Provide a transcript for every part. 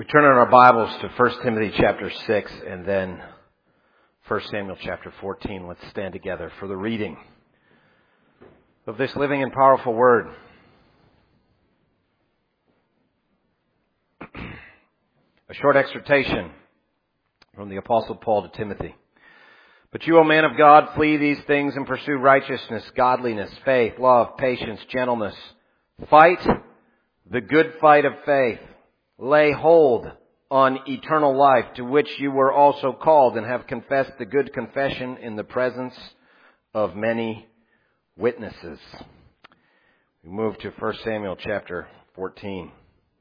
We turn on our Bibles to 1 Timothy chapter 6 and then 1 Samuel chapter 14. Let's stand together for the reading of this living and powerful word. A short exhortation from the Apostle Paul to Timothy. But you, O man of God, flee these things and pursue righteousness, godliness, faith, love, patience, gentleness. Fight the good fight of faith. Lay hold on eternal life, to which you were also called, and have confessed the good confession in the presence of many witnesses. We move to 1 Samuel chapter 14.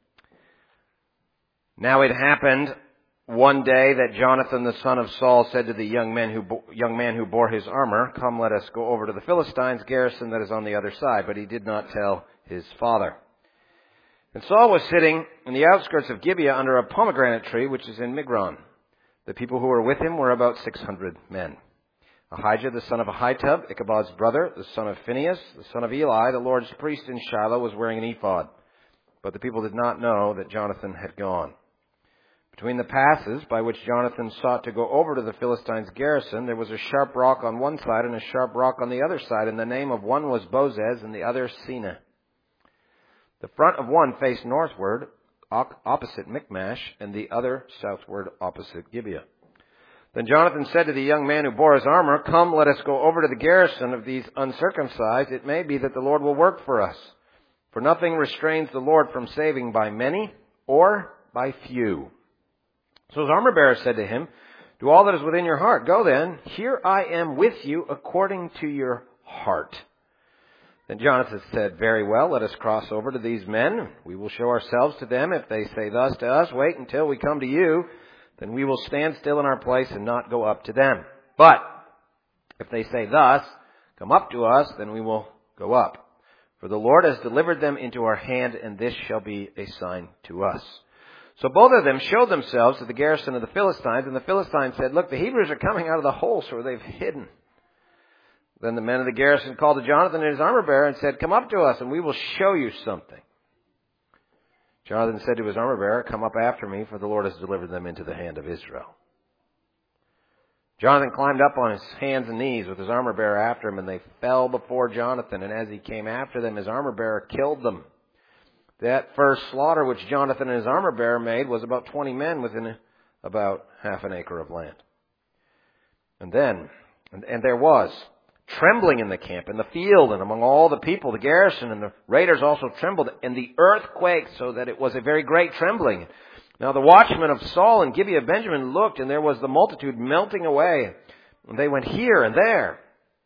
Now it happened one day that Jonathan the son of Saul said to the young man who bore his armor, "Come, let us go over to the Philistines' garrison that is on the other side." But he did not tell his father. And Saul was sitting in the outskirts of Gibeah under a pomegranate tree, which is in Migron. The people who were with him were about 600 men. Ahijah, the son of Ahitub, Ichabod's brother, the son of Phinehas, the son of Eli, the Lord's priest in Shiloh, was wearing an ephod. But the people did not know that Jonathan had gone. Between the passes by which Jonathan sought to go over to the Philistines' garrison, there was a sharp rock on one side and a sharp rock on the other side, and the name of one was Bozez and the other Seneh. The front of one faced northward, opposite Michmash, and the other southward, opposite Gibeah. Then Jonathan said to the young man who bore his armor, "Come, let us go over to the garrison of these uncircumcised. It may be that the Lord will work for us. For nothing restrains the Lord from saving by many or by few." So his armor-bearer said to him, "Do all that is within your heart. Go then. Here I am with you according to your heart." Then Jonathan said, "Very well, let us cross over to these men. We will show ourselves to them. If they say thus to us, 'Wait until we come to you,' then we will stand still in our place and not go up to them. But if they say thus, 'Come up to us,' then we will go up. For the Lord has delivered them into our hand, and this shall be a sign to us." So both of them showed themselves to the garrison of the Philistines, and the Philistines said, "Look, the Hebrews are coming out of the holes where they've hidden." Then the men of the garrison called to Jonathan and his armor-bearer and said, "Come up to us, and we will show you something." Jonathan said to his armor-bearer, "Come up after me, for the Lord has delivered them into the hand of Israel." Jonathan climbed up on his hands and knees with his armor-bearer after him, and they fell before Jonathan. And as he came after them, his armor-bearer killed them. That first slaughter which Jonathan and his armor-bearer made was about 20 men within about half an acre of land. And there was trembling in the camp, in the field, and among all the people, the garrison, and the raiders also trembled, and the earth quaked, so that it was a very great trembling. Now the watchmen of Saul and Gibeah of Benjamin looked, and there was the multitude melting away, and they went here and there.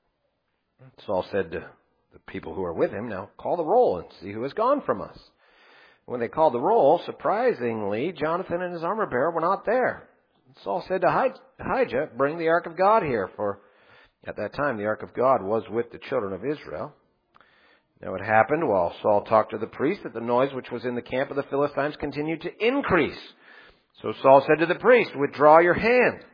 Saul said to the people who were with him, "Now call the roll and see who has gone from us." When they called the roll, surprisingly, Jonathan and his armor-bearer were not there. Saul said to Ahijah, "Bring the ark of God here," for at that time the ark of God was with the children of Israel. Now it happened while Saul talked to the priest that the noise which was in the camp of the Philistines continued to increase. So Saul said to the priest, "Withdraw your hand."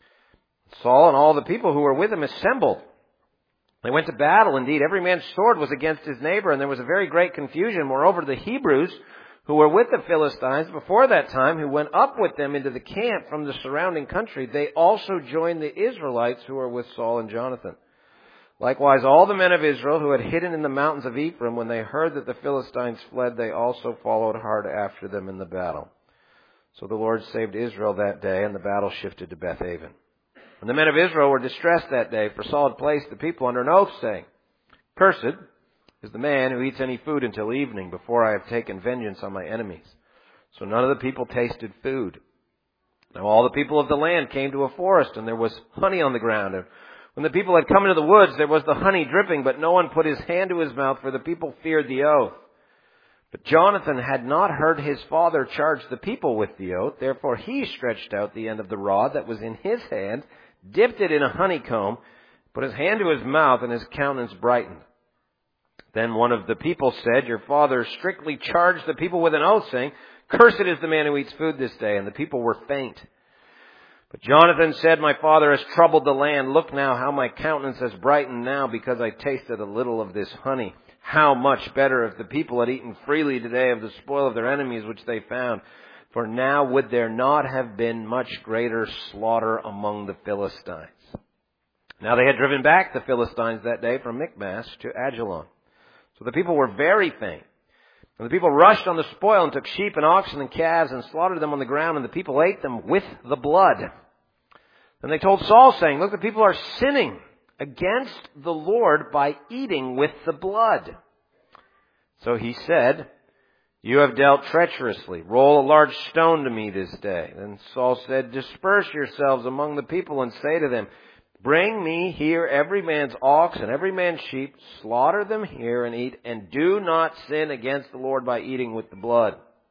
Saul and all the people who were with him assembled. They went to battle. Indeed, every man's sword was against his neighbor, and there was a very great confusion. Moreover, the Hebrews who were with the Philistines before that time, who went up with them into the camp from the surrounding country, they also joined the Israelites who were with Saul and Jonathan. Likewise, all the men of Israel who had hidden in the mountains of Ephraim, when they heard that the Philistines fled, they also followed hard after them in the battle. So the Lord saved Israel that day, and the battle shifted to Bethaven. And the men of Israel were distressed that day, for Saul had placed the people under an oath, saying, "Cursed is the man who eats any food until evening, before I have taken vengeance on my enemies." So none of the people tasted food. Now all the people of the land came to a forest, and there was honey on the ground. And when the people had come into the woods, there was the honey dripping, but no one put his hand to his mouth, for the people feared the oath. But Jonathan had not heard his father charge the people with the oath. Therefore he stretched out the end of the rod that was in his hand, dipped it in a honeycomb, put his hand to his mouth, and his countenance brightened. Then one of the people said, "Your father strictly charged the people with an oath, saying, 'Cursed is the man who eats food this day.' And the people were faint. But Jonathan said, 'My father has troubled the land. Look now how my countenance has brightened now, because I tasted a little of this honey. How much better if the people had eaten freely today of the spoil of their enemies which they found. For now would there not have been much greater slaughter among the Philistines. Now they had driven back the Philistines that day from Michmash to Ajalon. So the people were very faint. And the people rushed on the spoil and took sheep and oxen and calves and slaughtered them on the ground, and the people ate them with the blood. Then they told Saul, saying, Look, the people are sinning against the Lord by eating with the blood. So he said, You have dealt treacherously. Roll a large stone to me this day. Then Saul said, Disperse yourselves among the people and say to them, Bring me here every man's ox and every man's sheep, slaughter them here and eat, and do not sin against the Lord by eating with the blood.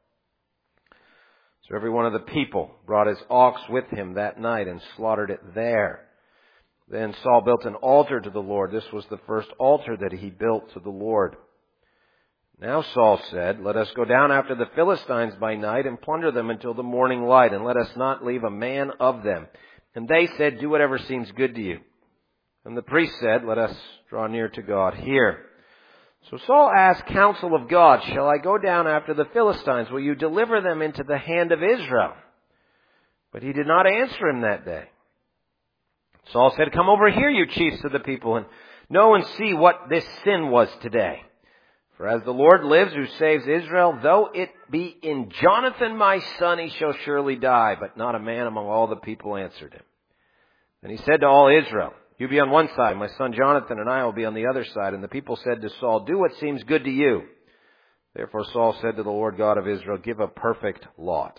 So every one of the people brought his ox with him that night and slaughtered it there. Then Saul built an altar to the Lord. This was the first altar that he built to the Lord. Now Saul said, Let us go down after the Philistines by night and plunder them until the morning light, and let us not leave a man of them. And they said, Do whatever seems good to you. And the priest said, Let us draw near to God here. So Saul asked counsel of God, Shall I go down after the Philistines? Will you deliver them into the hand of Israel? But he did not answer him that day. Saul said, Come over here, you chiefs of the people, and know and see what this sin was today. For as the Lord lives who saves Israel, though it be in Jonathan my son, he shall surely die. But not a man among all the people answered him. Then he said to all Israel, You be on one side, my son Jonathan and I will be on the other side. And the people said to Saul, Do what seems good to you. Therefore Saul said to the Lord God of Israel, Give a perfect lot.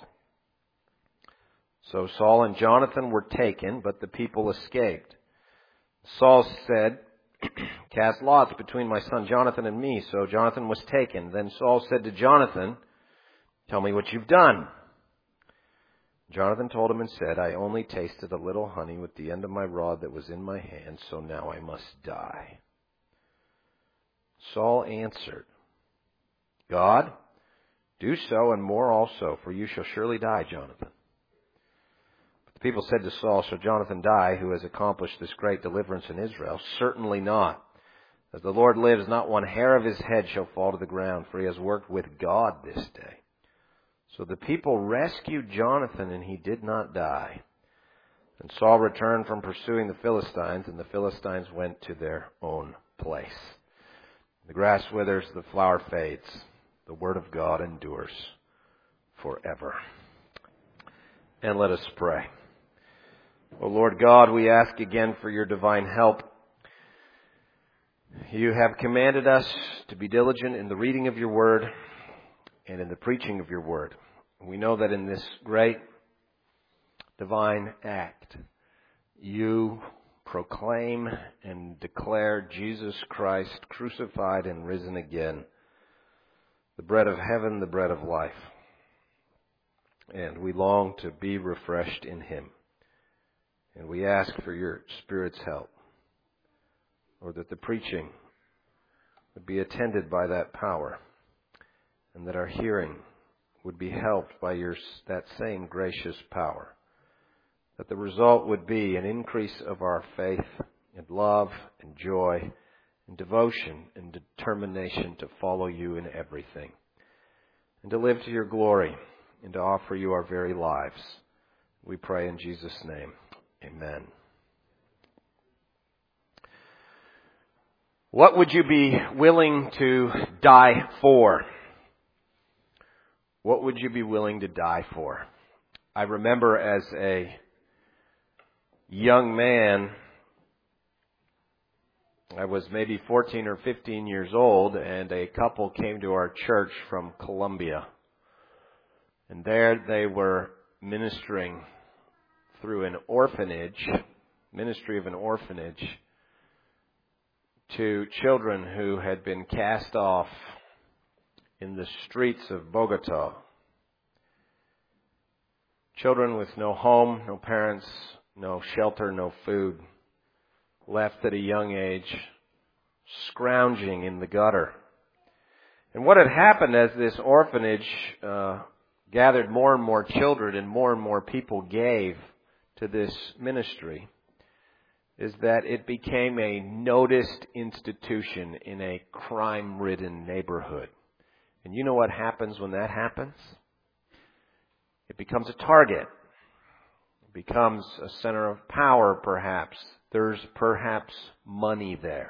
So Saul and Jonathan were taken, but the people escaped. Saul said, Cast lots between my son Jonathan and me. So Jonathan was taken. Then Saul said to Jonathan, Tell me what you've done. Jonathan told him and said, I only tasted a little honey with the end of my rod that was in my hand, so now I must die. Saul answered, God, do so and more also, for you shall surely die, Jonathan. But the people said to Saul, Shall Jonathan die, who has accomplished this great deliverance in Israel? Certainly not. As the Lord lives, not one hair of his head shall fall to the ground, for he has worked with God this day. So the people rescued Jonathan, and he did not die. And Saul returned from pursuing the Philistines, and the Philistines went to their own place. The grass withers, the flower fades. The word of God endures forever. And let us pray. O Lord God, we ask again for your divine help. You have commanded us to be diligent in the reading of your word and in the preaching of your word. We know that in this great divine act, you proclaim and declare Jesus Christ crucified and risen again, the bread of heaven, the bread of life. And we long to be refreshed in him. And we ask for your Spirit's help, or that the preaching would be attended by that power, and that our hearing would be helped by that same gracious power. That the result would be an increase of our faith and love and joy and devotion and determination to follow you in everything, and to live to your glory and to offer you our very lives. We pray in Jesus' name. Amen. What would you be willing to die for? What would you be willing to die for? I remember as a young man, I was maybe 14 or 15 years old, and a couple came to our church from Colombia. And there they were ministering through an orphanage, ministry of an orphanage, to children who had been cast off in the streets of Bogota. Children with no home, no parents, no shelter, no food, left at a young age, scrounging in the gutter. And what had happened as this orphanage gathered more and more children and more people gave to this ministry is that it became a noticed institution in a crime-ridden neighborhood. And you know what happens when that happens? It becomes a target. It becomes a center of power, perhaps. There's perhaps money there.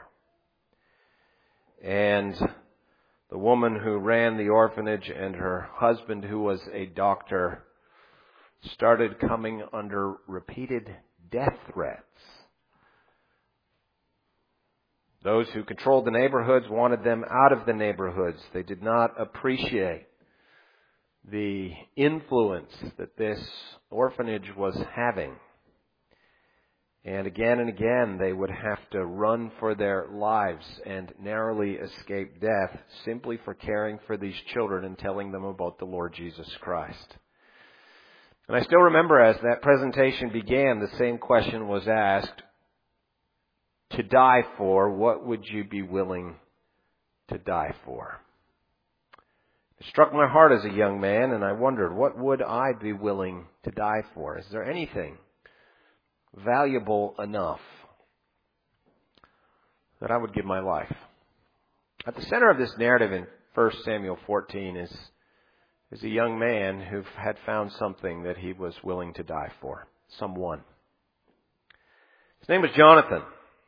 And the woman who ran the orphanage and her husband, who was a doctor, started coming under repeated death threats. Those who controlled the neighborhoods wanted them out of the neighborhoods. They did not appreciate the influence that this orphanage was having. And again, they would have to run for their lives and narrowly escape death simply for caring for these children and telling them about the Lord Jesus Christ. And I still remember as that presentation began, the same question was asked: to die for, what would you be willing to die for? It struck my heart as a young man, and I wondered, what would I be willing to die for? Is there anything valuable enough that I would give my life? At the center of this narrative in 1 Samuel 14 is a young man who had found something that he was willing to die for. Someone. His name was Jonathan.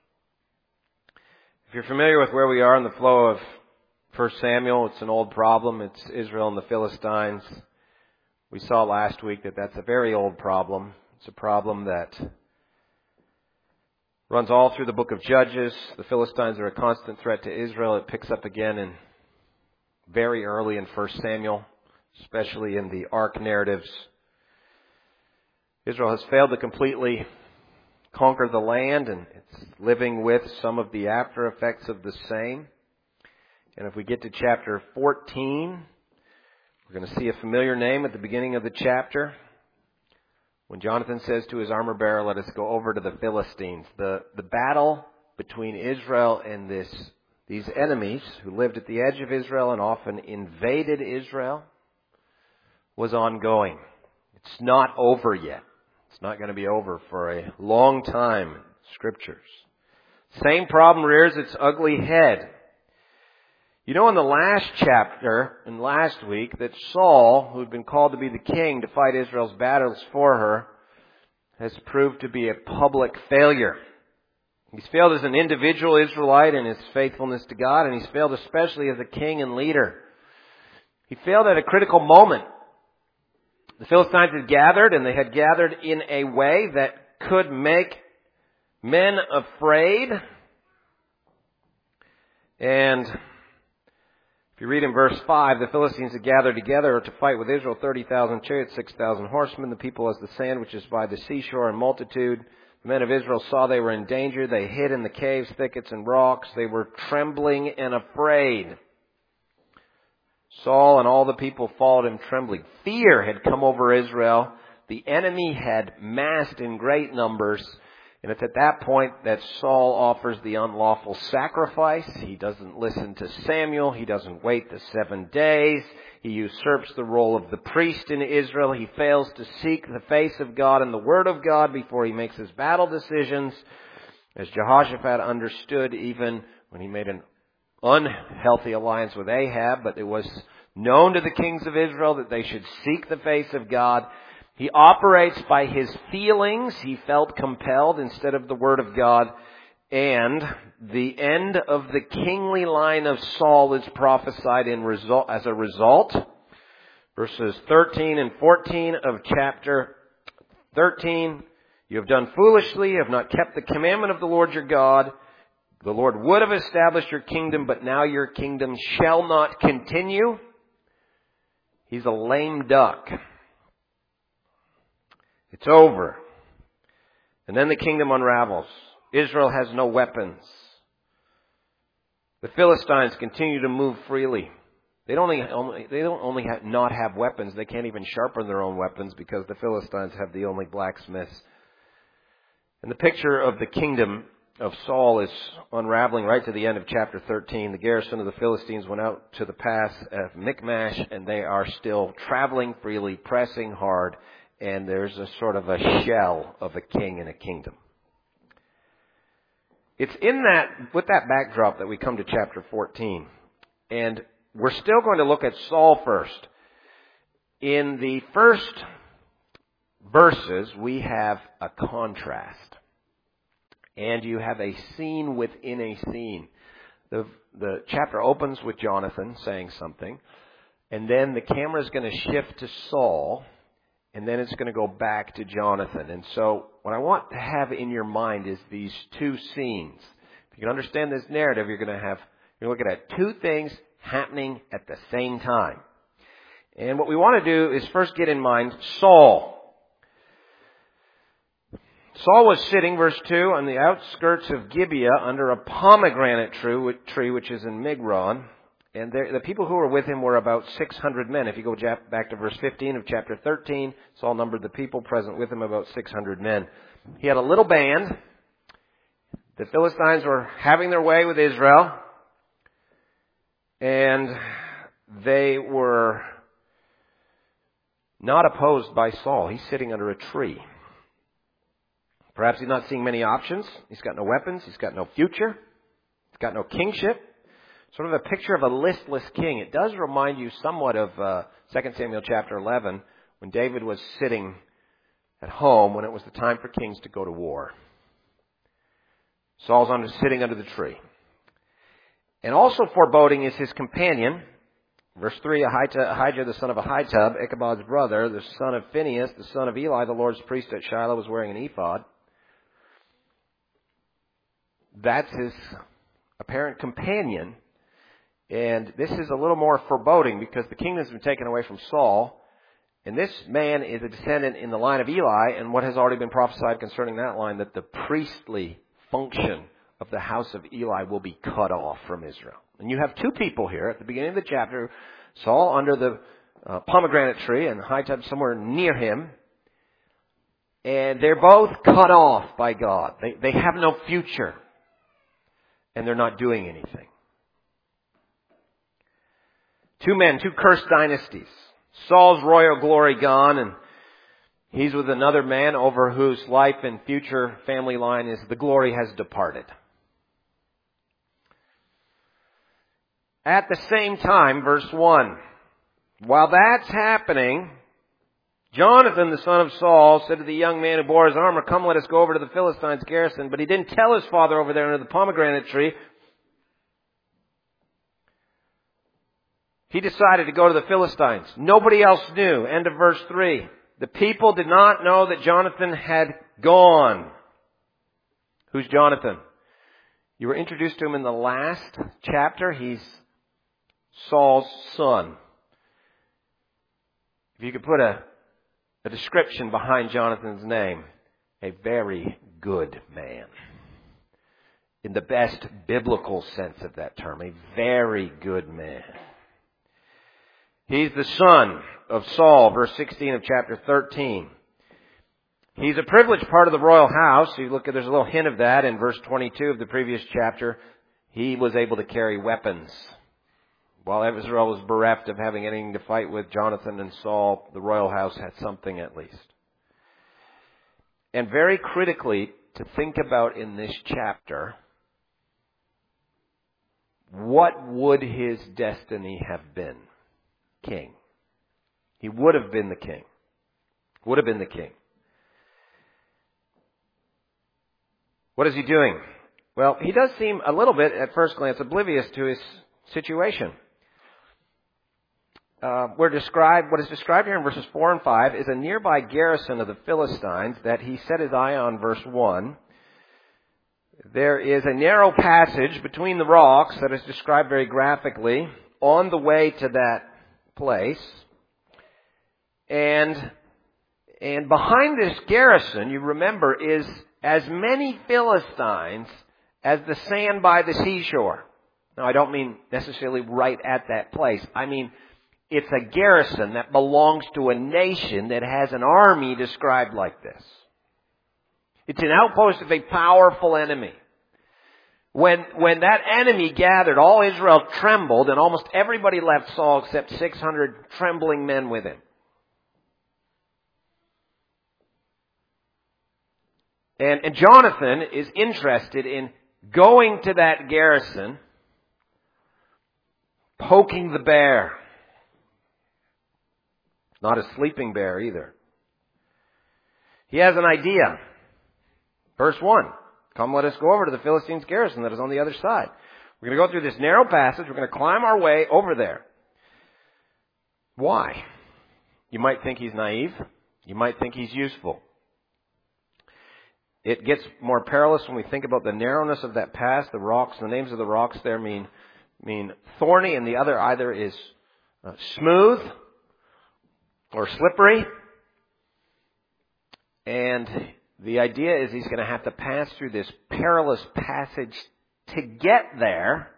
If you're familiar with where we are in the flow of 1 Samuel, it's an old problem. It's Israel and the Philistines. We saw last week that that's a very old problem. It's a problem that runs all through the book of Judges. The Philistines are a constant threat to Israel. It picks up again in very early in 1 Samuel, especially in the Ark narratives. Israel has failed to completely conquer the land, and it's living with some of the after effects of the same. And if we get to chapter 14, we're going to see a familiar name at the beginning of the chapter. When Jonathan says to his armor bearer, let us go over to the Philistines. The battle between Israel and these enemies who lived at the edge of Israel and often invaded Israel was ongoing. It's not over yet. It's not going to be over for a long time in Scriptures. Same problem rears its ugly head. You know, in the last chapter, and last week, that Saul, who had been called to be the king to fight Israel's battles for her, has proved to be a public failure. He's failed as an individual Israelite in his faithfulness to God, and he's failed especially as a king and leader. He failed at a critical moment. The Philistines had gathered, and they had gathered in a way that could make men afraid. And if you read in verse 5, the Philistines had gathered together to fight with Israel 30,000 chariots, 6,000 horsemen, the people as the sand which is by the seashore in multitude. The men of Israel saw they were in danger. They hid in the caves, thickets, and rocks. They were trembling and afraid. Saul and all the people followed him trembling. Fear had come over Israel. The enemy had massed in great numbers. And it's at that point that Saul offers the unlawful sacrifice. He doesn't listen to Samuel. He doesn't wait the 7 days. He usurps the role of the priest in Israel. He fails to seek the face of God and the word of God before he makes his battle decisions. As Jehoshaphat understood even when he made an unhealthy alliance with Ahab, but it was known to the kings of Israel that they should seek the face of God. He operates by his feelings. He felt compelled instead of the word of God. And the end of the kingly line of Saul is prophesied as a result. Verses 13 and 14 of chapter 13. You have done foolishly, you have not kept the commandment of the Lord your God. The Lord would have established your kingdom, but now your kingdom shall not continue. He's a lame duck. It's over. And then the kingdom unravels. Israel has no weapons. The Philistines continue to move freely. They don't only not have weapons, they can't even sharpen their own weapons because the Philistines have the only blacksmiths. And the picture of the kingdom of Saul is unraveling right to the end of chapter 13. The garrison of the Philistines went out to the pass of Michmash, and they are still traveling freely, pressing hard, and there's a sort of a shell of a king and a kingdom. It's with that backdrop that we come to chapter 14. And we're still going to look at Saul first. In the first verses, we have a contrast. And you have a scene within a scene. The chapter opens with Jonathan saying something, and then the camera is going to shift to Saul, and then it's going to go back to Jonathan. And so what I want to have in your mind is these two scenes. If you can understand this narrative, you're looking at two things happening at the same time. And what we want to do is first get in mind Saul. Saul was sitting, verse 2, on the outskirts of Gibeah under a pomegranate tree, which is in Migron. And the people who were with him were about 600 men. If you go back to verse 15 of chapter 13, Saul numbered the people present with him about 600 men. He had a little band. The Philistines were having their way with Israel. And they were not opposed by Saul. He's sitting under a tree. Perhaps he's not seeing many options. He's got no weapons. He's got no future. He's got no kingship. Sort of a picture of a listless king. It does remind you somewhat of 2 Samuel chapter 11, when David was sitting at home when it was the time for kings to go to war. Saul's sitting under the tree. And also foreboding is his companion. Verse 3, Ahijah, the son of Ahitub, Ichabod's brother, the son of Phinehas, the son of Eli, the Lord's priest at Shiloh, was wearing an ephod. That's his apparent companion. And this is a little more foreboding because the kingdom's been taken away from Saul. And this man is a descendant in the line of Eli, and what has already been prophesied concerning that line, that the priestly function of the house of Eli will be cut off from Israel. And you have two people here at the beginning of the chapter, Saul under the pomegranate tree and Ahitub somewhere near him. And they're both cut off by God. They have no future. And they're not doing anything. Two men, two cursed dynasties. Saul's royal glory gone, and he's with another man over whose life and future family line is the glory has departed. At the same time, verse 1, while that's happening, Jonathan, the son of Saul, said to the young man who bore his armor, "Come, let us go over to the Philistines' garrison." But he didn't tell his father over there under the pomegranate tree. He decided to go to the Philistines. Nobody else knew. End of verse 3. The people did not know that Jonathan had gone. Who's Jonathan? You were introduced to him in the last chapter. He's Saul's son. If you could put a description behind Jonathan's name, a very good man. In the best biblical sense of that term, a very good man. He's the son of Saul, verse 16 of chapter 13. He's a privileged part of the royal house. You look at, there's a little hint of that in verse 22 of the previous chapter. He was able to carry weapons. While Israel was bereft of having anything to fight with, Jonathan and Saul, the royal house had something at least. And very critically, to think about in this chapter, what would his destiny have been? King. He would have been the king. Would have been the king. What is he doing? Well, he does seem a little bit, at first glance, oblivious to his situation. What is described here in verses 4 and 5 is a nearby garrison of the Philistines that he set his eye on, verse 1. There is a narrow passage between the rocks that is described very graphically on the way to that place. And behind this garrison, you remember, is as many Philistines as the sand by the seashore. Now, I don't mean necessarily right at that place. I mean, it's a garrison that belongs to a nation that has an army described like this. It's an outpost of a powerful enemy. When that enemy gathered, all Israel trembled, and almost everybody left Saul except 600 trembling men with him. And Jonathan is interested in going to that garrison, poking the bear. Not a sleeping bear either. He has an idea. Verse 1. Come, let us go over to the Philistines' garrison that is on the other side. We're going to go through this narrow passage. We're going to climb our way over there. Why? You might think he's naive. You might think he's useful. It gets more perilous when we think about the narrowness of that pass. The rocks, the names of the rocks there mean thorny, and the other either is smooth or slippery. And the idea is he's going to have to pass through this perilous passage to get there.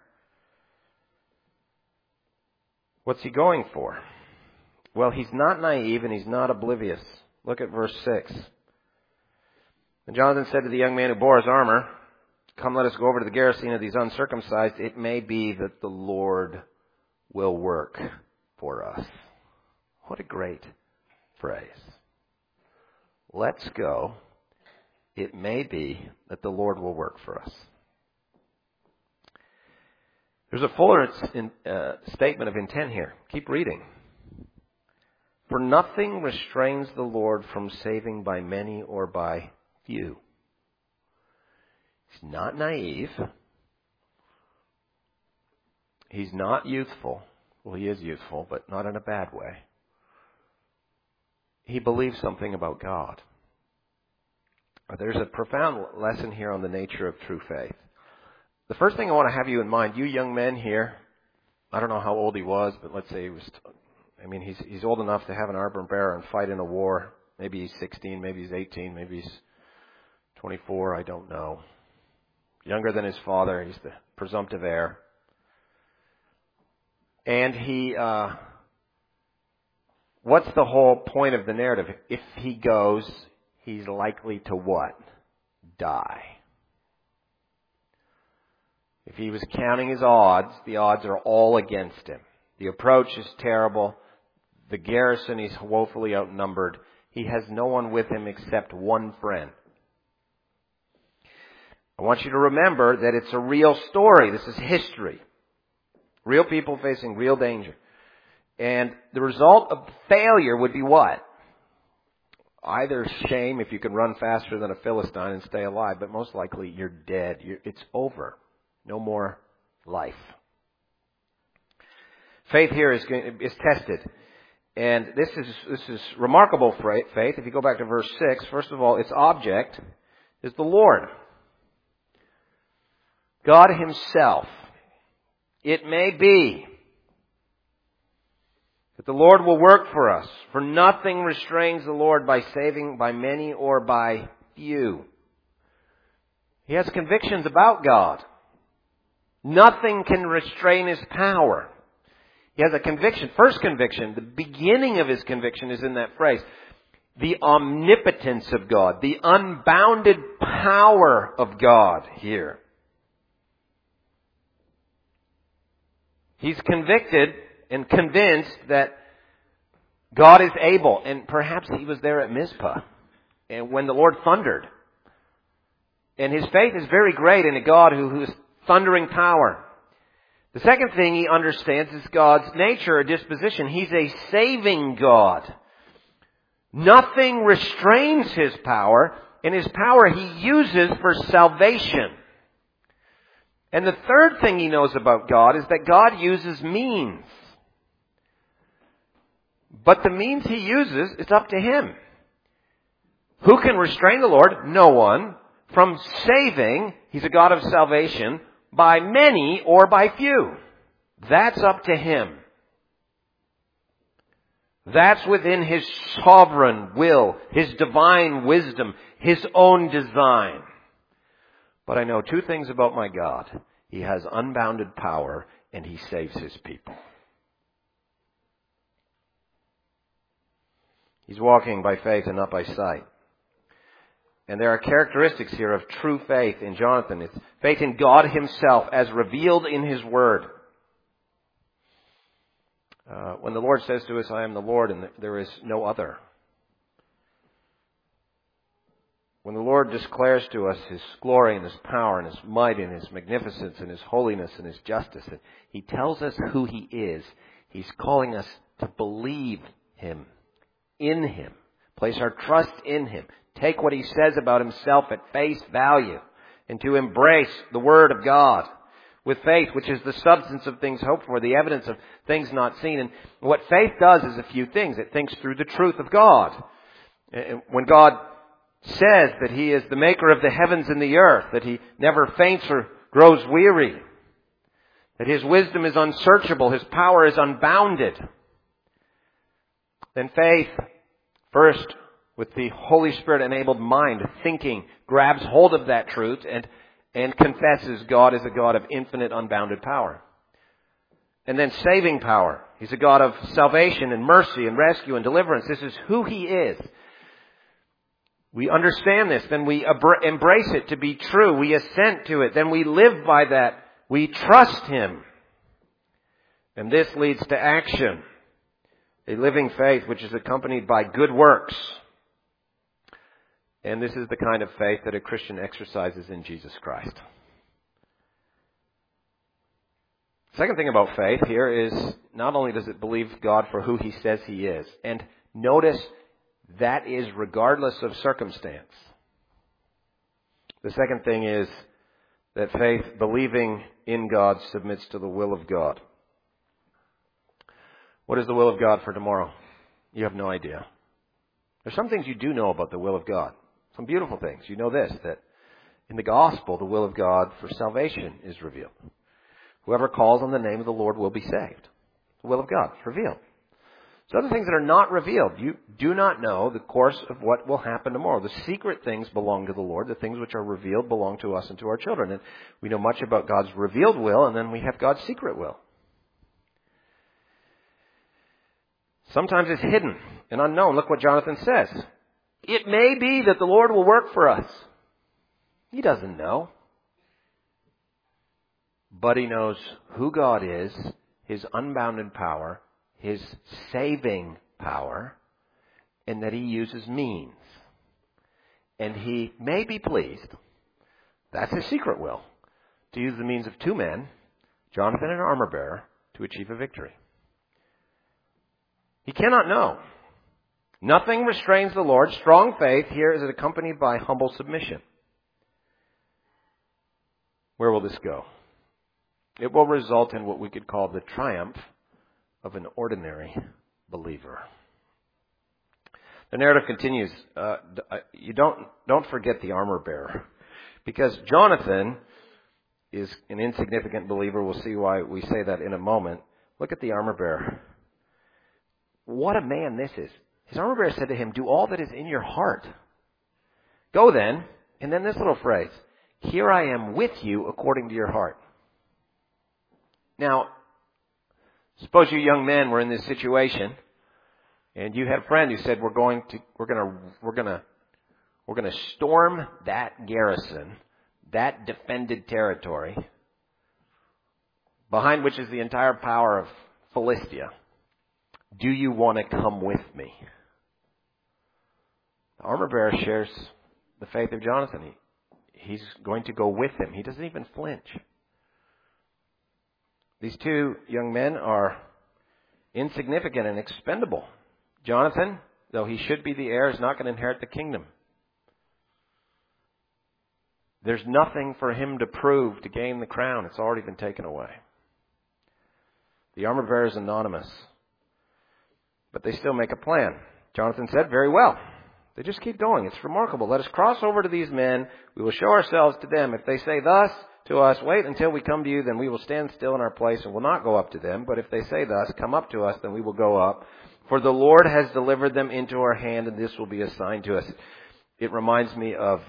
What's he going for? Well, he's not naive and he's not oblivious. Look at verse 6. And Jonathan said to the young man who bore his armor, come, let us go over to the garrison of these uncircumcised. It may be that the Lord will work for us. What a great phrase. Let's go. It may be that the Lord will work for us. There's a fuller statement of intent here. Keep reading. For nothing restrains the Lord from saving by many or by few. He's not naive. He's not youthful. Well, he is youthful, but not in a bad way. He believes something about God. There's a profound lesson here on the nature of true faith. The first thing I want to have you in mind, you young men here, I don't know how old he was, but let's say he was, he's old enough to have an armor bearer and fight in a war. Maybe he's 16, maybe he's 18, maybe he's 24, I don't know. Younger than his father, he's the presumptive heir. And what's the whole point of the narrative? If he goes, he's likely to what? Die. If he was counting his odds, the odds are all against him. The approach is terrible. The garrison is woefully outnumbered. He has no one with him except one friend. I want you to remember that it's a real story. This is history. Real people facing real danger. And the result of failure would be what? Either shame if you can run faster than a Philistine and stay alive, but most likely you're dead. It's over. No more life. Faith here is tested. And this is remarkable faith. If you go back to verse 6, first of all, its object is the Lord. God Himself. It may be that the Lord will work for us, for nothing restrains the Lord by saving by many or by few. He has convictions about God. Nothing can restrain His power. He has a conviction. First conviction, the beginning of His conviction is in that phrase. The omnipotence of God, the unbounded power of God here. He's convicted and convinced that God is able. And perhaps he was there at Mizpah and when the Lord thundered. And his faith is very great in a God who is thundering power. The second thing he understands is God's nature or disposition. He's a saving God. Nothing restrains His power, and His power He uses for salvation. And the third thing he knows about God is that God uses means. But the means He uses, it's up to Him. Who can restrain the Lord? No one. From saving, He's a God of salvation, by many or by few. That's up to Him. That's within His sovereign will, His divine wisdom, His own design. But I know two things about my God. He has unbounded power and He saves His people. He's walking by faith and not by sight. And there are characteristics here of true faith in Jonathan. It's faith in God Himself as revealed in His Word. When the Lord says to us, I am the Lord and there is no other. When the Lord declares to us His glory and His power and His might and His magnificence and His holiness and His justice, and He tells us who He is, He's calling us to believe Him, in Him. place our trust in Him, take what He says about Himself at face value, and to embrace the Word of God with faith, which is the substance of things hoped for, the evidence of things not seen. And what faith does is a few things. It thinks through the truth of God. When God says that He is the maker of the heavens and the earth, that He never faints or grows weary, that His wisdom is unsearchable, His power is unbounded, then faith, first, with the Holy Spirit-enabled mind, thinking, grabs hold of that truth and confesses God is a God of infinite, unbounded power. And then saving power. He's a God of salvation and mercy and rescue and deliverance. This is who He is. We understand this, then we embrace it to be true. We assent to it, then we live by that. We trust Him. And this leads to action. A living faith which is accompanied by good works. And this is the kind of faith that a Christian exercises in Jesus Christ. Second thing about faith here is not only does it believe God for who He says He is, and notice that is regardless of circumstance. The second thing is that faith, believing in God, submits to the will of God. What is the will of God for tomorrow? You have no idea. There's some things you do know about the will of God. Some beautiful things. You know this, that in the gospel, the will of God for salvation is revealed. Whoever calls on the name of the Lord will be saved. The will of God is revealed. There's other things that are not revealed. You do not know the course of what will happen tomorrow. The secret things belong to the Lord. The things which are revealed belong to us and to our children. And we know much about God's revealed will, and then we have God's secret will. Sometimes it's hidden and unknown. Look what Jonathan says. It may be that the Lord will work for us. He doesn't know. But he knows who God is, His unbounded power, His saving power, and that He uses means. And He may be pleased, that's His secret will, to use the means of two men, Jonathan and armor-bearer, to achieve a victory. He cannot know. Nothing restrains the Lord. Strong faith here is accompanied by humble submission. Where will this go? It will result in what we could call the triumph of an ordinary believer. The narrative continues. You don't forget the armor bearer, because Jonathan is an insignificant believer. We'll see why we say that in a moment. Look at the armor bearer. What a man this is. His armor bearer said to him, "Do all that is in your heart. Go then," and then this little phrase, "Here I am with you according to your heart." Now, suppose you young men were in this situation, and you had a friend who said, "We're going to storm that garrison, that defended territory, behind which is the entire power of Philistia. Do you want to come with me?" The armor bearer shares the faith of Jonathan. He's going to go with him. He doesn't even flinch. These two young men are insignificant and expendable. Jonathan, though he should be the heir, is not going to inherit the kingdom. There's nothing for him to prove to gain the crown. It's already been taken away. The armor bearer is anonymous. But they still make a plan. Jonathan said, "Very well." They just keep going. It's remarkable. "Let us cross over to these men. We will show ourselves to them. If they say thus to us, 'Wait until we come to you,' then we will stand still in our place and will not go up to them. But if they say thus, 'Come up to us,' then we will go up. For the Lord has delivered them into our hand, and this will be a sign to us." It reminds me of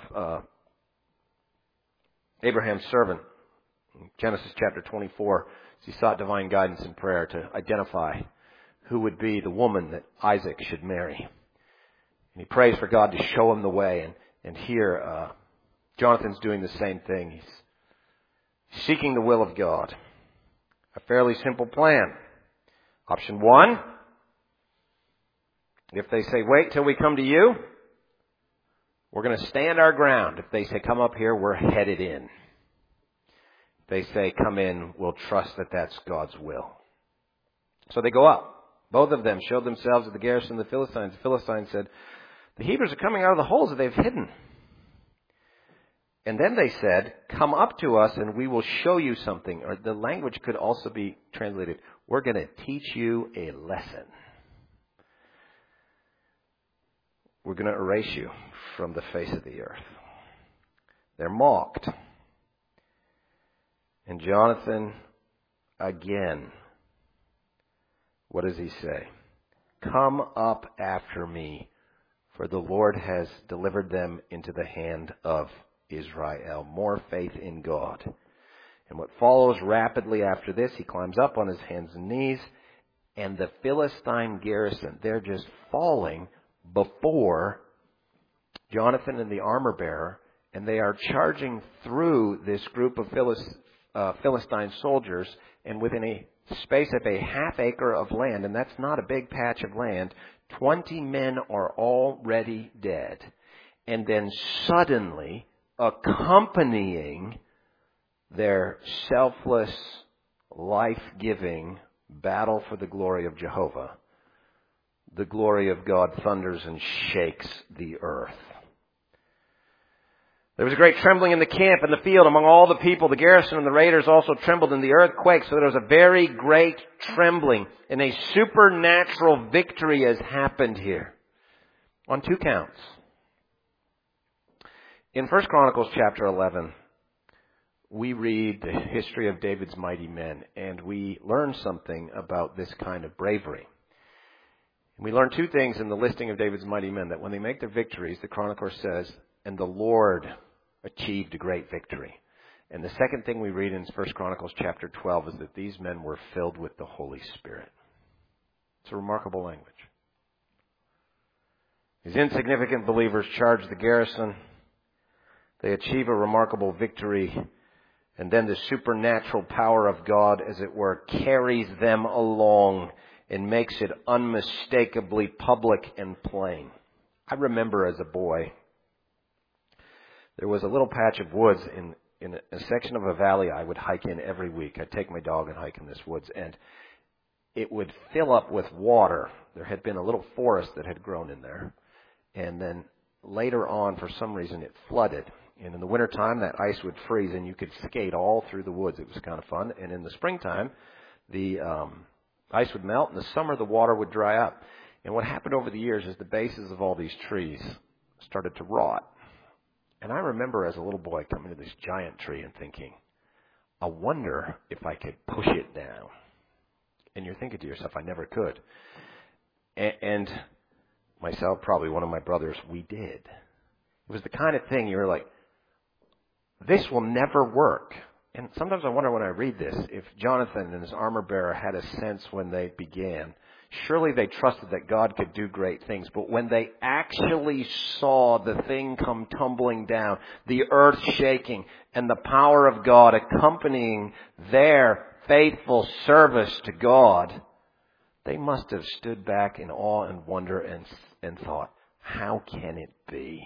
Abraham's servant, Genesis chapter 24. He sought divine guidance in prayer to identify who would be the woman that Isaac should marry. And he prays for God to show him the way. And here, Jonathan's doing the same thing. He's seeking the will of God. A fairly simple plan. Option one, if they say, "Wait till we come to you," we're going to stand our ground. If they say, "Come up here," we're headed in. If they say, "Come in," we'll trust that that's God's will. So they go up. Both of them showed themselves at the garrison of the Philistines. The Philistines said, The Hebrews are coming out of the holes that they've hidden. And then they said, come up to us and we will show you something. Or the language could also be translated, we're going to teach you a lesson. We're going to erase you from the face of the earth. They're mocked. And Jonathan, again, what does he say? Come up after me, for the Lord has delivered them into the hand of Israel. More faith in God. And what follows rapidly after this, he climbs up on his hands and knees, and the Philistine garrison, they're just falling before Jonathan and the armor bearer, and they are charging through this group of Philistine soldiers, and within a space of a half acre of land, and that's not a big patch of land, 20 men are already dead. And then suddenly, accompanying their selfless, life-giving battle for the glory of Jehovah, the glory of God thunders and shakes the earth. There was a great trembling in the camp and the field among all the people. The garrison and the raiders also trembled in the earthquake. So there was a very great trembling. And a supernatural victory has happened here on two counts. In 1 Chronicles chapter 11, we read the history of David's mighty men. And we learn something about this kind of bravery. We learn two things in the listing of David's mighty men. That when they make their victories, the chronicler says, and the Lord achieved a great victory. And the second thing we read in 1 Chronicles chapter 12 is that these men were filled with the Holy Spirit. It's a remarkable language. These insignificant believers charge the garrison. They achieve a remarkable victory. And then the supernatural power of God, as it were, carries them along and makes it unmistakably public and plain. I remember as a boy, there was a little patch of woods in a section of a valley I would hike in every week. I'd take my dog and hike in this woods, and it would fill up with water. There had been a little forest that had grown in there, and then later on, for some reason, it flooded. And in the wintertime, that ice would freeze, and you could skate all through the woods. It was kind of fun. And in the springtime, the ice would melt. In the summer, the water would dry up. And what happened over the years is the bases of all these trees started to rot. And I remember as a little boy coming to this giant tree and thinking, I wonder if I could push it down. And you're thinking to yourself, I never could. And myself, probably one of my brothers, we did. It was the kind of thing you're like, this will never work. And sometimes I wonder when I read this, if Jonathan and his armor bearer had a sense when they began. Surely they trusted that God could do great things. But when they actually saw the thing come tumbling down, the earth shaking, and the power of God accompanying their faithful service to God, they must have stood back in awe and wonder and thought, how can it be?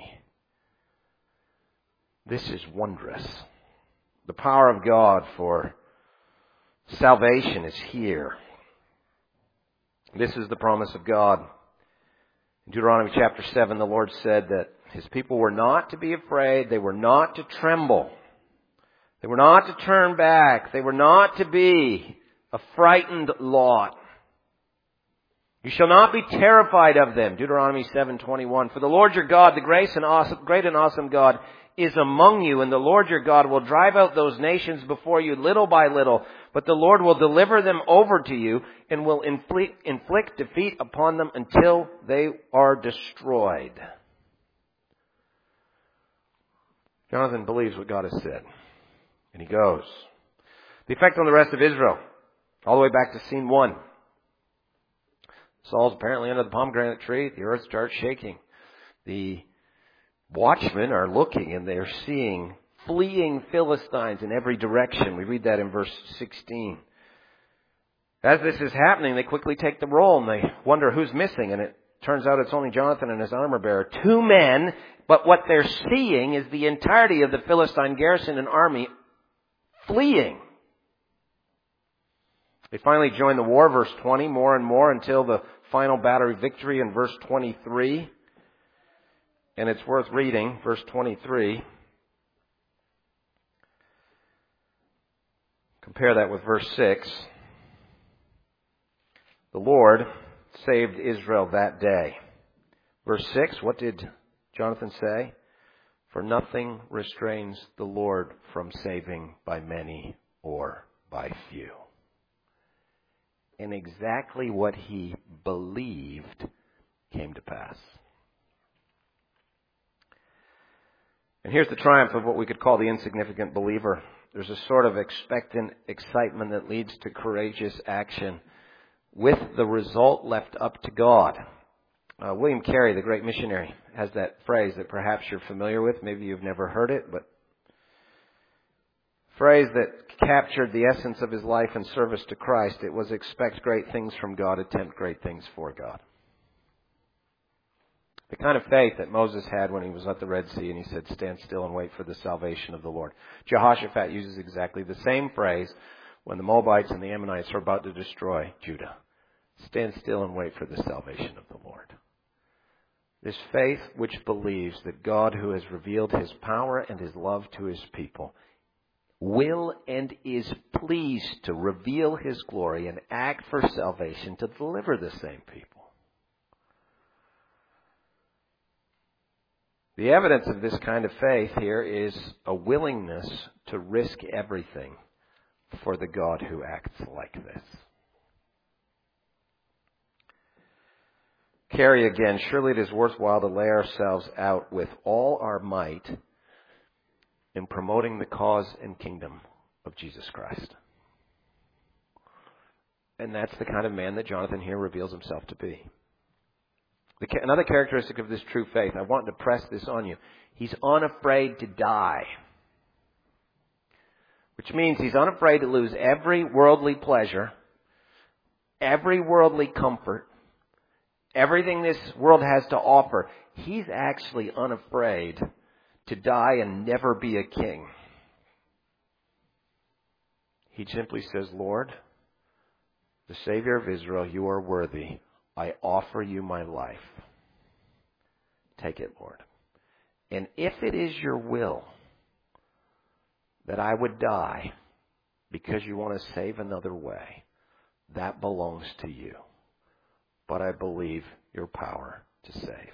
This is wondrous. The power of God for salvation is here. This is the promise of God. In Deuteronomy chapter 7, the Lord said that His people were not to be afraid. They were not to tremble. They were not to turn back. They were not to be a frightened lot. You shall not be terrified of them. Deuteronomy 7:21. For the Lord your God, the great and awesome God, is among you, and the Lord your God will drive out those nations before you little by little. But the Lord will deliver them over to you and will inflict defeat upon them until they are destroyed. Jonathan believes what God has said. And he goes. The effect on the rest of Israel. All the way back to scene 1. Saul's apparently under the pomegranate tree. The earth starts shaking. The watchmen are looking and they're seeing fleeing Philistines in every direction. We read that in verse 16. As this is happening, they quickly take the roll and they wonder who's missing. And it turns out it's only Jonathan and his armor bearer. 2 men, but what they're seeing is the entirety of the Philistine garrison and army fleeing. They finally join the war, verse 20, more and more until the final battery victory in verse 23. And it's worth reading, verse 23. Compare that with verse 6. The Lord saved Israel that day. Verse 6, what did Jonathan say? For nothing restrains the Lord from saving by many or by few. And exactly what he believed came to pass. And here's the triumph of what we could call the insignificant believer. There's a sort of expectant excitement that leads to courageous action with the result left up to God. William Carey, the great missionary, has that phrase that perhaps you're familiar with. Maybe you've never heard it, but phrase that captured the essence of his life and service to Christ. It was expect great things from God, attempt great things for God. The kind of faith that Moses had when he was at the Red Sea and he said, stand still and wait for the salvation of the Lord. Jehoshaphat uses exactly the same phrase when the Moabites and the Ammonites are about to destroy Judah. Stand still and wait for the salvation of the Lord. This faith which believes that God, who has revealed his power and his love to his people, will and is pleased to reveal his glory and act for salvation to deliver the same people. The evidence of this kind of faith here is a willingness to risk everything for the God who acts like this. Carry again, surely it is worthwhile to lay ourselves out with all our might in promoting the cause and kingdom of Jesus Christ. And that's the kind of man that Jonathan here reveals himself to be. Another characteristic of this true faith, I want to press this on you. He's unafraid to die. Which means he's unafraid to lose every worldly pleasure, every worldly comfort, everything this world has to offer. He's actually unafraid to die and never be a king. He simply says, Lord, the Savior of Israel, you are worthy. I offer you my life. Take it, Lord. And if it is your will that I would die because you want to save another way, that belongs to you. But I believe your power to save.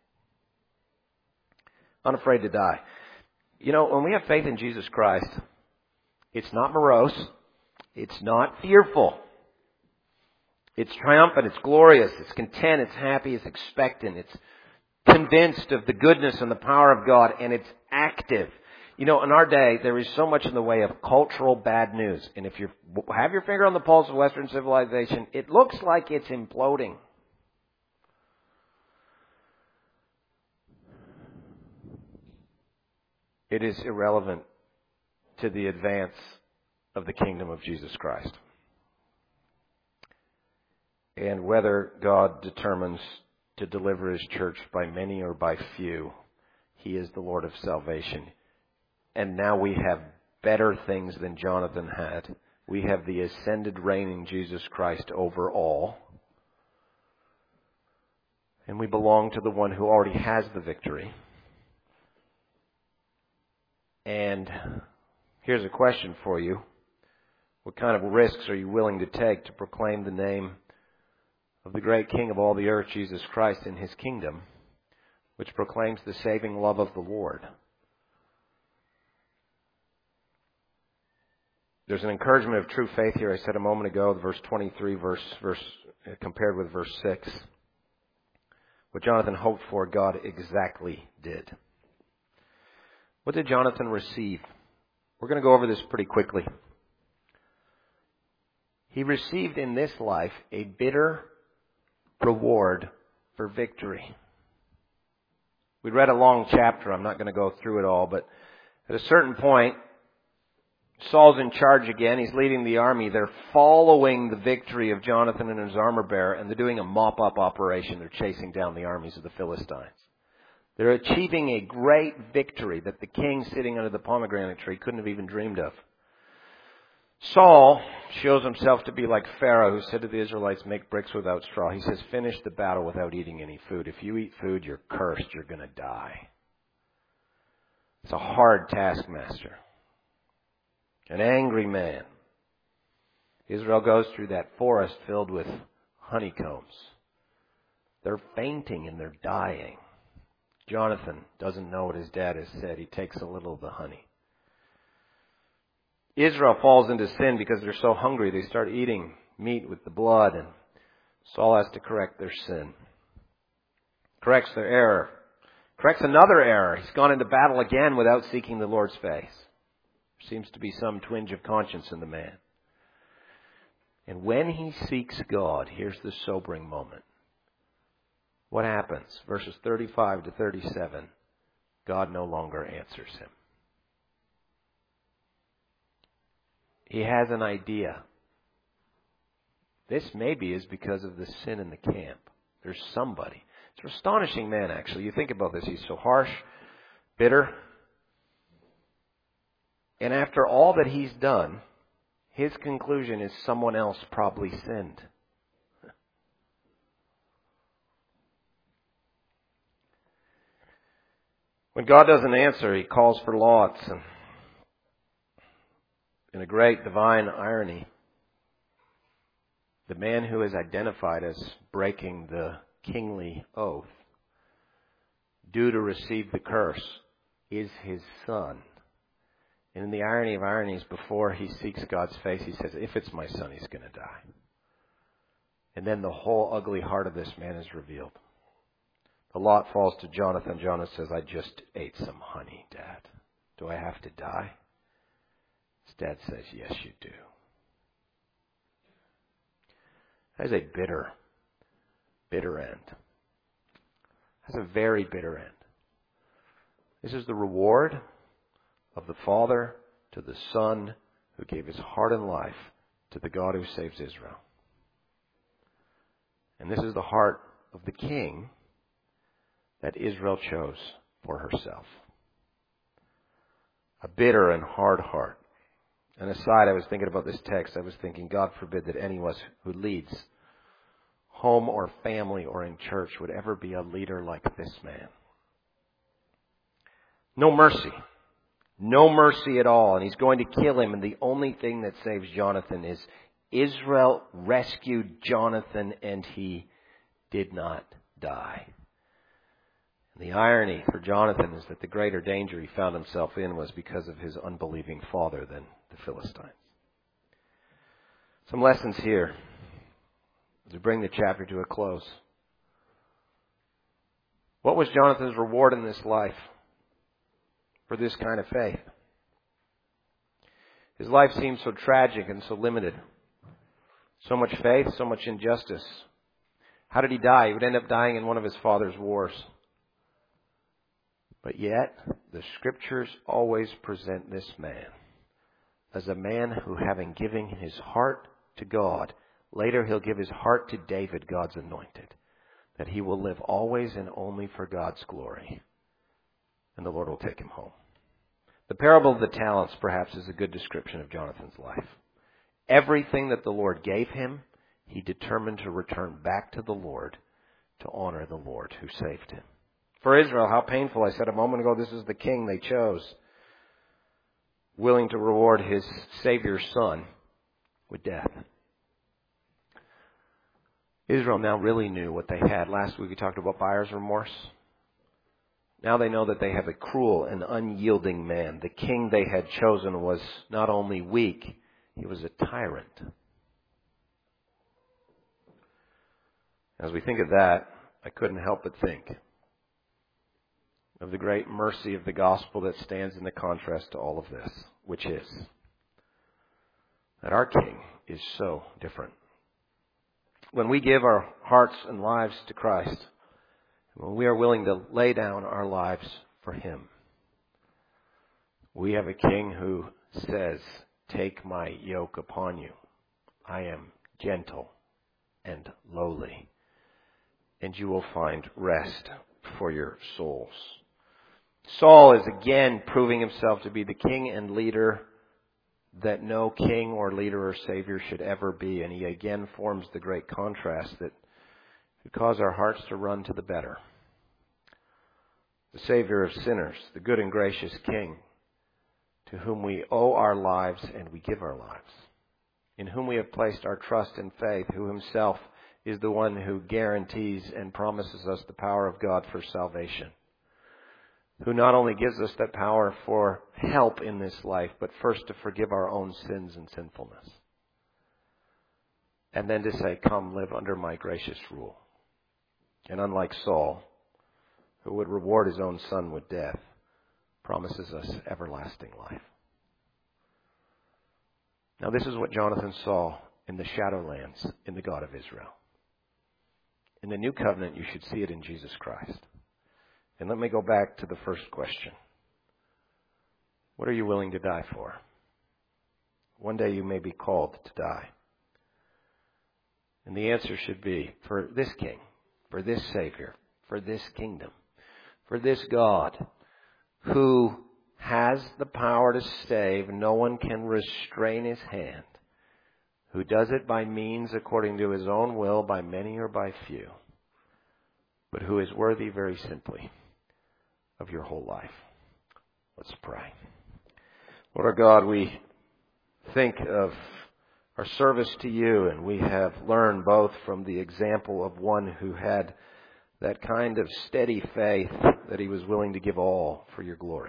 Unafraid to die. You know, when we have faith in Jesus Christ, it's not morose. It's not fearful. It's triumphant. It's glorious. It's content. It's happy. It's expectant. It's convinced of the goodness and the power of God. And it's active. You know, in our day, there is so much in the way of cultural bad news. And if you have your finger on the pulse of Western civilization, it looks like it's imploding. It is irrelevant to the advance of the kingdom of Jesus Christ. And whether God determines to deliver his church by many or by few, he is the Lord of salvation. And now we have better things than Jonathan had. We have the ascended reigning Jesus Christ over all. And we belong to the one who already has the victory. And here's a question for you. What kind of risks are you willing to take to proclaim the name of the great King of all the earth, Jesus Christ, in his kingdom, which proclaims the saving love of the Lord? There's an encouragement of true faith here. I said a moment ago, verse 23, verse compared with verse 6. What Jonathan hoped for, God exactly did. What did Jonathan receive? We're going to go over this pretty quickly. He received in this life a bitter reward for victory. We read a long chapter. I'm not going to go through it all, but at a certain point, Saul's in charge again. He's leading the army. They're following the victory of Jonathan and his armor bearer, and they're doing a mop-up operation. They're chasing down the armies of the Philistines. They're achieving a great victory that the king sitting under the pomegranate tree couldn't have even dreamed of. Saul shows himself to be like Pharaoh, who said to the Israelites, make bricks without straw. He says, finish the battle without eating any food. If you eat food, you're cursed. You're going to die. It's a hard taskmaster. An angry man. Israel goes through that forest filled with honeycombs. They're fainting and they're dying. Jonathan doesn't know what his dad has said. He takes a little of the honey. Israel falls into sin because they're so hungry. They start eating meat with the blood, and Saul has to correct their sin. Corrects their error. Corrects another error. He's gone into battle again without seeking the Lord's face. There seems to be some twinge of conscience in the man. And when he seeks God, here's the sobering moment. What happens? Verses 35 to 37, God no longer answers him. He has an idea. This maybe is because of the sin in the camp. There's somebody. It's an astonishing man, actually. You think about this. He's so harsh, bitter. And after all that he's done, his conclusion is someone else probably sinned. When God doesn't answer, he calls for lots. And in a great divine irony, the man who is identified as breaking the kingly oath, due to receive the curse, is his son. And in the irony of ironies, before he seeks God's face, he says, if it's my son, he's going to die. And then the whole ugly heart of this man is revealed. The lot falls to Jonathan. Jonathan says, I just ate some honey, Dad. Do I have to die? His dad says, yes, you do. That is a bitter, bitter end. That's a very bitter end. This is the reward of the Father to the Son who gave his heart and life to the God who saves Israel. And this is the heart of the King that Israel chose for herself. A bitter and hard heart. And aside, I was thinking about this text. I was thinking, God forbid that any of us who leads home or family or in church would ever be a leader like this man. No mercy. No mercy at all. And he's going to kill him. And the only thing that saves Jonathan is Israel rescued Jonathan and he did not die. And the irony for Jonathan is that the greater danger he found himself in was because of his unbelieving father than the Philistines. Some lessons here as we bring the chapter to a close. What was Jonathan's reward in this life for this kind of faith? His life seemed so tragic and so limited. So much faith, so much injustice. How did he die? He would end up dying in one of his father's wars. But yet, the Scriptures always present this man as a man who, having given his heart to God, later he'll give his heart to David, God's anointed, that he will live always and only for God's glory. And the Lord will take him home. The parable of the talents, perhaps, is a good description of Jonathan's life. Everything that the Lord gave him, he determined to return back to the Lord to honor the Lord who saved him. For Israel, how painful. I said a moment ago, this is the king they chose, willing to reward his Savior's son with death. Israel now really knew what they had. Last week we talked about buyer's remorse. Now they know that they have a cruel and unyielding man. The king they had chosen was not only weak, he was a tyrant. As we think of that, I couldn't help but think of the great mercy of the gospel that stands in the contrast to all of this, which is that our King is so different. When we give our hearts and lives to Christ, when we are willing to lay down our lives for Him, we have a King who says, "Take my yoke upon you. I am gentle and lowly, and you will find rest for your souls." Saul is again proving himself to be the king and leader that no king or leader or savior should ever be. And he again forms the great contrast that could cause our hearts to run to the better. The Savior of sinners, the good and gracious King, to whom we owe our lives and we give our lives, in whom we have placed our trust and faith, who himself is the one who guarantees and promises us the power of God for salvation, who not only gives us that power for help in this life, but first to forgive our own sins and sinfulness, and then to say, "Come, live under my gracious rule." And unlike Saul, who would reward his own son with death, promises us everlasting life. Now this is what Jonathan saw in the Shadowlands in the God of Israel. In the new covenant, you should see it in Jesus Christ. And let me go back to the first question. What are you willing to die for? One day you may be called to die. And the answer should be for this King, for this Savior, for this kingdom, for this God who has the power to save. No one can restrain his hand, who does it by means according to his own will, by many or by few, but who is worthy very simply of your whole life. Let's pray. Lord our God, we think of our service to you, and we have learned both from the example of one who had that kind of steady faith that he was willing to give all for your glory.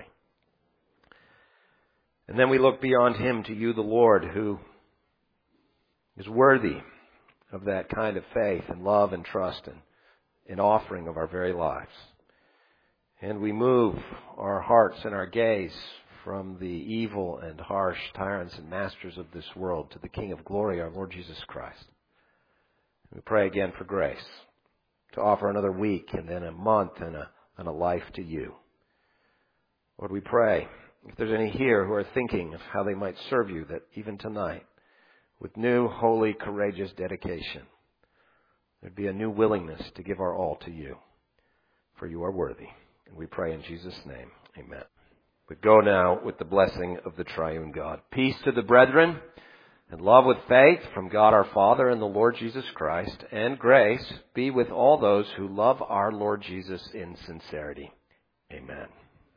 And then we look beyond him to you, the Lord, who is worthy of that kind of faith and love and trust and in offering of our very lives. And we move our hearts and our gaze from the evil and harsh tyrants and masters of this world to the King of glory, our Lord Jesus Christ. We pray again for grace to offer another week and then a month and a life to you. Lord, we pray, if there's any here who are thinking of how they might serve you, that even tonight, with new, holy, courageous dedication, there'd be a new willingness to give our all to you, for you are worthy. And we pray in Jesus' name, amen. We go now with the blessing of the triune God. Peace to the brethren, and love with faith from God our Father and the Lord Jesus Christ, and grace be with all those who love our Lord Jesus in sincerity. Amen.